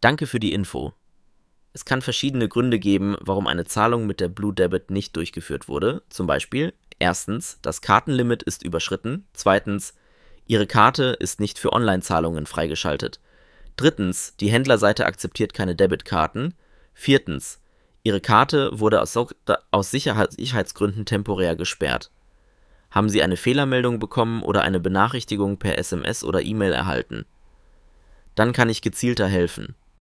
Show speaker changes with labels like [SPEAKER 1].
[SPEAKER 1] Danke für die Info. Es kann verschiedene Gründe geben, warum eine Zahlung mit der Blue Debit nicht durchgeführt wurde. Zum Beispiel: Erstens, das Kartenlimit ist überschritten. Zweitens, Ihre Karte ist nicht für Online-Zahlungen freigeschaltet. Drittens, die Händlerseite akzeptiert keine Debitkarten. Viertens, Ihre Karte wurde aus Sicherheitsgründen temporär gesperrt. Haben Sie eine Fehlermeldung bekommen oder eine Benachrichtigung per SMS oder E-Mail erhalten? Dann kann ich gezielter helfen.